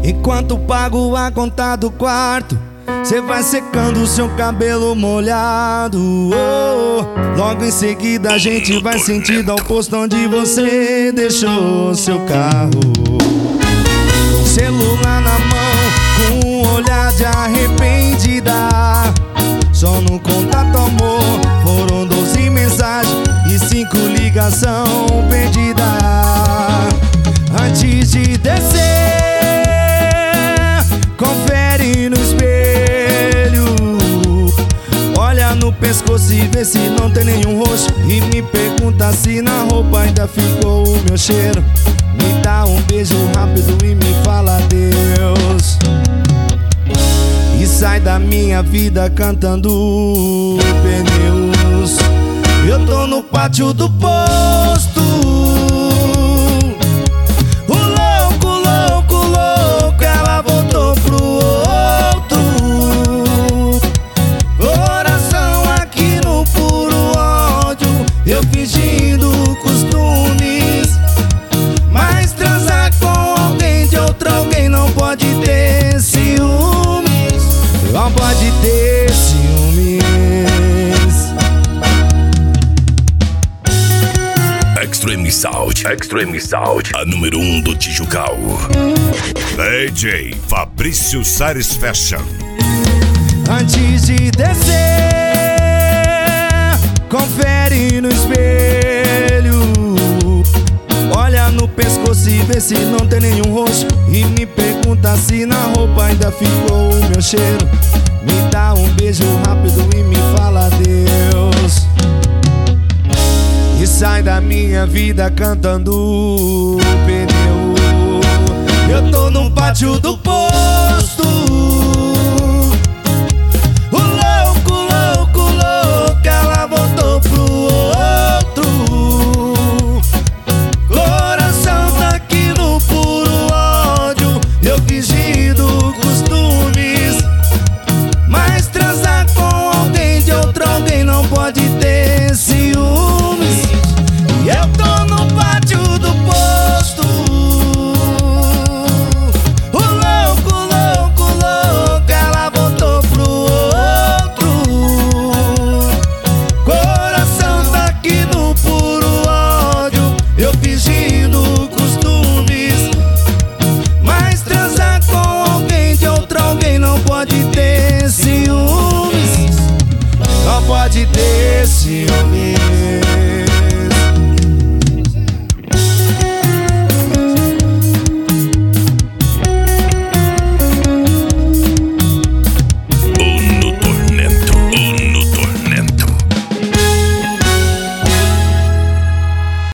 Enquanto pago a conta do quarto, cê vai secando o seu cabelo molhado. Logo em seguida a gente vai sentindo ao posto onde você deixou seu carro. Com o celular na mão, com um olhar de arrependida. Só no contato amor, foram 12 mensagens e 5 ligação perdida. Antes de descer, confere no espelho. Olha no pescoço e vê se não tem nenhum roxo. E me pergunta se na roupa ainda ficou o meu cheiro. Me dá um beijo rápido e me fala adeus. E sai da minha vida cantando pneus. Eu tô no pátio do posto. O louco, louco, louco, ela voltou pro outro. Coração aqui no puro ódio, eu fingindo costumes. Mas transar com alguém de outro alguém não pode ter ciúmes. Não pode ter ciúmes. Extreme Sound, a número 1 do Tijucal. DJ Fabrício Satisfaction. Antes de descer, confere no espelho. Olha no pescoço e vê se não tem nenhum roxo. E me pergunta se na roupa ainda ficou o meu cheiro. Me dá um beijo rápido e me fala adeus. E sai da minha vida cantando pneu. Eu tô no pátio do posto.